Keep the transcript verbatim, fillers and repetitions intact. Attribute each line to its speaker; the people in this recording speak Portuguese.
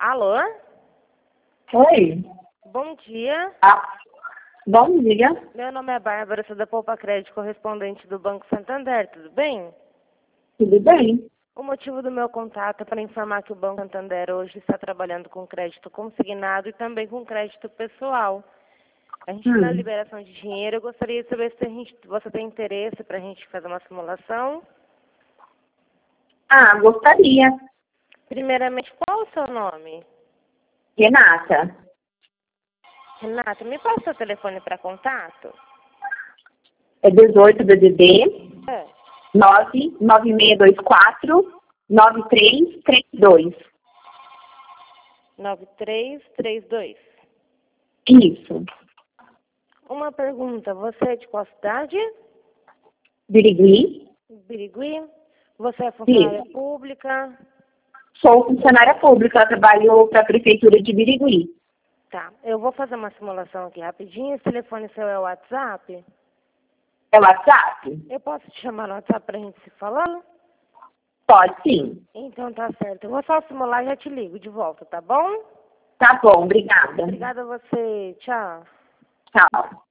Speaker 1: Alô?
Speaker 2: Oi.
Speaker 1: Bom dia.
Speaker 2: Ah, bom dia.
Speaker 1: Meu nome é Bárbara, sou da Poupa Crédito, correspondente do Banco Santander, tudo bem?
Speaker 2: Tudo bem?
Speaker 1: O motivo do meu contato é para informar que o Banco Santander hoje está trabalhando com crédito consignado e também com crédito pessoal. A gente na
Speaker 2: Hum.
Speaker 1: liberação de dinheiro, eu gostaria de saber se a gente, você tem interesse para a gente fazer uma simulação.
Speaker 2: Ah, gostaria.
Speaker 1: Primeiramente, qual o seu nome?
Speaker 2: Renata.
Speaker 1: Renata, me passa o seu telefone para contato?
Speaker 2: É dezoito D D D
Speaker 1: É.
Speaker 2: nove nove seis dois quatro nove três três dois.
Speaker 1: nove três três dois.
Speaker 2: Isso.
Speaker 1: Uma pergunta, você é de qual cidade?
Speaker 2: Birigui.
Speaker 1: Birigui. Você é funcionária
Speaker 2: Isso.
Speaker 1: pública?
Speaker 2: Sou funcionária pública, trabalho para a Prefeitura de Birigui.
Speaker 1: Tá, eu vou fazer uma simulação aqui rapidinho. Esse telefone seu é o WhatsApp?
Speaker 2: É o WhatsApp?
Speaker 1: Eu posso te chamar no WhatsApp pra gente se falar?
Speaker 2: Pode sim.
Speaker 1: Então tá certo. Eu vou só simular e já te ligo de volta, tá bom?
Speaker 2: Tá bom, obrigada.
Speaker 1: Obrigada a você. Tchau.
Speaker 2: Tchau.